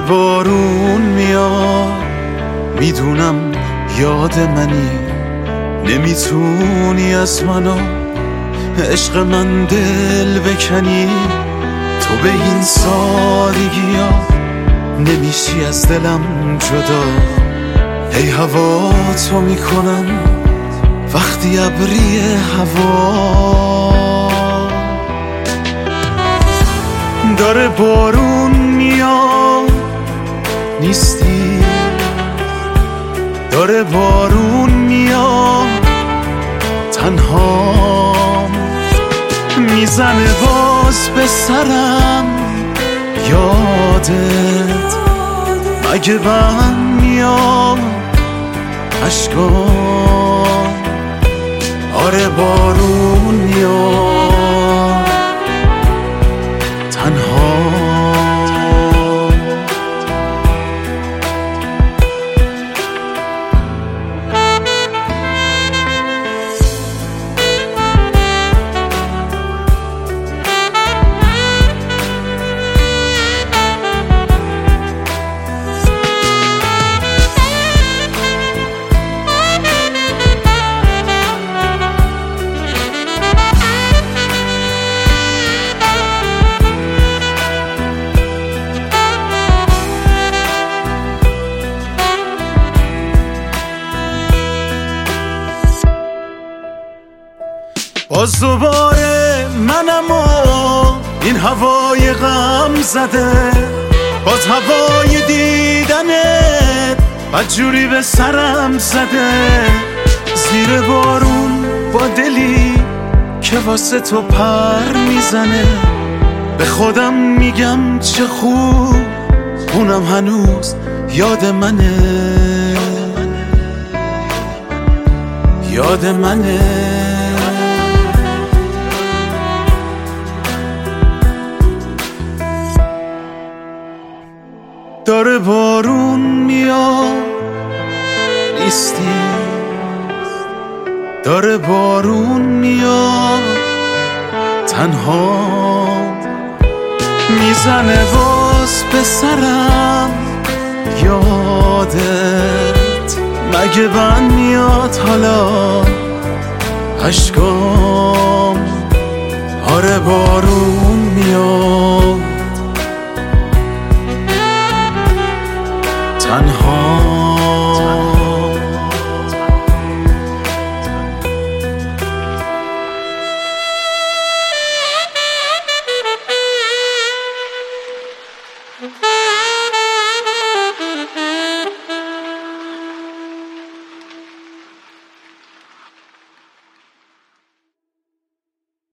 بارون میاد، میدونم یاد منی، نمیتونی از منو عشق من دل بکنی. تو به این سادگی ها نمیشی از دلم جدا. ای هوا تو میکنم وقتی ابری هوا. داره بارون میاد نیستی، داره بارون میاد تنها، میزنه باز به سرم یادت، مگه من میام اشکام. آره بارون میاد تنها. باز دوباره منم و این هوای غم زده، باز هوای دیدنت بدجوری به سرم زده. زیر بارون با دلی که واسه تو پر میزنه، به خودم میگم چه خوب اونم هنوز یاد منه، یاد منه. داره بارون میاد نیستی، داره بارون میاد تنها، میزنه باز به سرم یادت، مگه من میاد حالا اشکام. آره بارون میاد تنها.